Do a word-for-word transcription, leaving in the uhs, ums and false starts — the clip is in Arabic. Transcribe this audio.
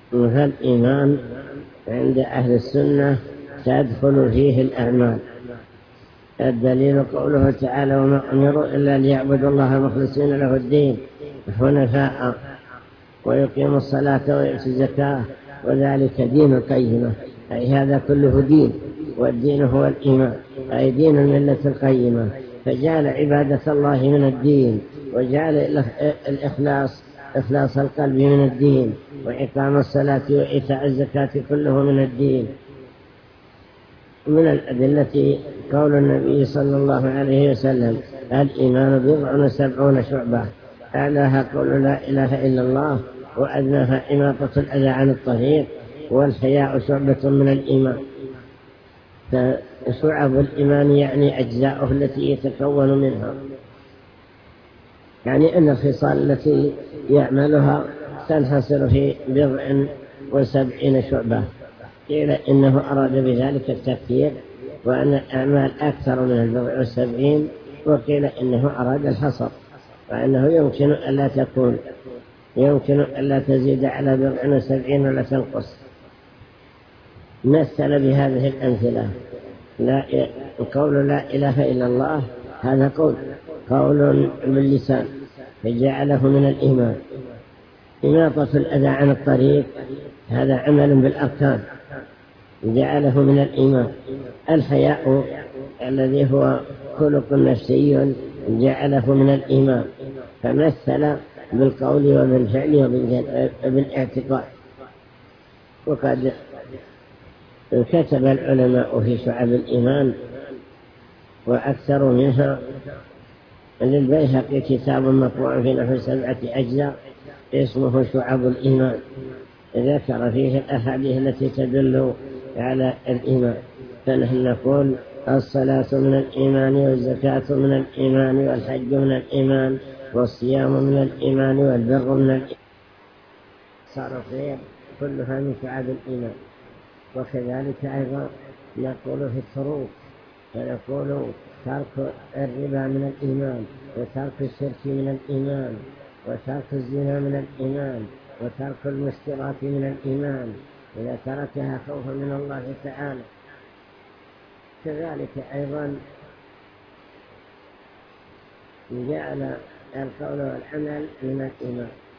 فالإيمان عند أهل السنة تدخل فيه الأعمال. الدليل قوله تعالى: وما أمروا إلا ليعبدوا الله مخلصين له الدين حنفاء ويقيموا الصلاة ويؤتوا الزكاة وذلك دين القيمة، أي هذا كله دين، والدين هو الإيمان، أي دين الملة القيمة. فجعل عبادة الله من الدين، وجعل الإخلاص إخلاص القلب من الدين، وإقام الصلاة وإيتاء الزكاة كله من الدين. من الأدلة قول النبي صلى الله عليه وسلم: الإيمان بضع وسبعون شعبة، أعلاها قول لا إله إلا الله، وأدناها إماطة الأذى عن الطريق، والحياء شعبة من الإيمان. فشعب الإيمان يعني أجزاؤه التي يتكون منها، يعني أن الخصال التي يعملها تنحصر في بضع وسبعين شعبة. قيل إنه أراد بذلك التكثير، وأن الأعمال أكثر من البضع والسبعين، وقيل إنه أراد الحصر، وأنه يمكن ألا تكون يمكن ألا تزيد على بضع وسبعين ولا تنقص. مثل بهذه الأمثلة: لا قول لا إله إلا الله، هذا قول قول باللسان فجعله من الإيمان. إماطة الأذى عن الطريق، هذا عمل بالأركان جعله من الإيمان. الحياء الذي هو خلق نفسي جعله من الإيمان. فمثل بالقول وبالفعل وبالاعتقاد. وقد كتب العلماء في شعب الإيمان، وأكثر منها للبيهقي كتاب مطبوع في نحو سبعة أجزاء اسمه شعب الإيمان، ذكر فيه الأحاديث التي تدل على الإيمان. فنحن نقول: الصلاة من الإيمان، والزكاة من الإيمان، والحج من الإيمان، والصيام من الإيمان، والبر من الإيمان. صار الخير كلها من شعب الإيمان. وكذلك أيضا نقول في الفروض، فنقول: ترك الربا من الإيمان، وترك الشرك من الإيمان، وترك الزنا من الإيمان، وترك المسكرات من الإيمان، إذا تركها خوفا من الله تعالى. كذلك أيضا جعل القول والعمل من الإيمان.